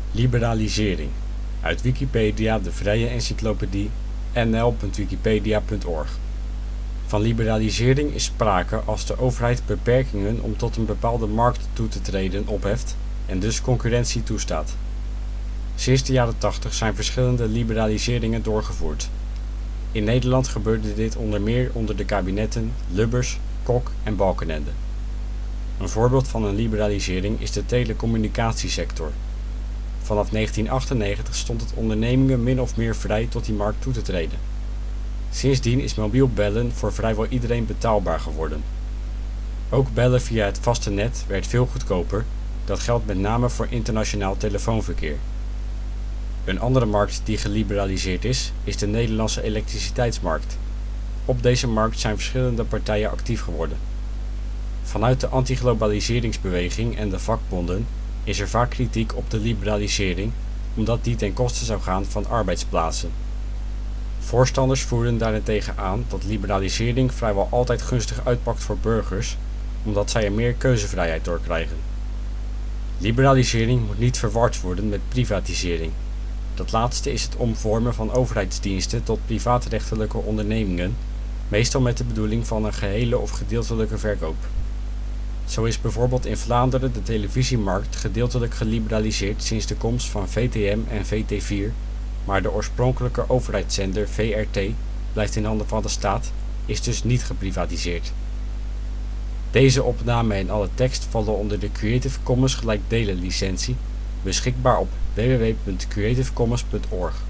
Liberalisering. Uit Wikipedia, de vrije encyclopedie. nl.wikipedia.org. Van liberalisering is sprake als de overheid beperkingen om tot een bepaalde markt toe te treden opheft en dus concurrentie toestaat. Sinds de jaren '80 zijn verschillende liberaliseringen doorgevoerd. In Nederland gebeurde dit onder meer onder de kabinetten Lubbers, Kok en Balkenende. Een voorbeeld van een liberalisering is de telecommunicatiesector. Vanaf 1998 stond het ondernemingen min of meer vrij tot die markt toe te treden. Sindsdien is mobiel bellen voor vrijwel iedereen betaalbaar geworden. Ook bellen via het vaste net werd veel goedkoper, dat geldt met name voor internationaal telefoonverkeer. Een andere markt die geliberaliseerd is de Nederlandse elektriciteitsmarkt. Op deze markt zijn verschillende partijen actief geworden. Vanuit de antiglobaliseringsbeweging en de vakbonden is er vaak kritiek op de liberalisering, omdat die ten koste zou gaan van arbeidsplaatsen. Voorstanders voeren daarentegen aan dat liberalisering vrijwel altijd gunstig uitpakt voor burgers, omdat zij er meer keuzevrijheid door krijgen. Liberalisering moet niet verward worden met privatisering. Dat laatste is het omvormen van overheidsdiensten tot privaatrechtelijke ondernemingen, meestal met de bedoeling van een gehele of gedeeltelijke verkoop. Zo is bijvoorbeeld in Vlaanderen de televisiemarkt gedeeltelijk geliberaliseerd sinds de komst van VTM en VT4, maar de oorspronkelijke overheidszender VRT blijft in handen van de staat, is dus niet geprivatiseerd. Deze opname en alle tekst vallen onder de Creative Commons gelijkdelen licentie, beschikbaar op www.creativecommons.org.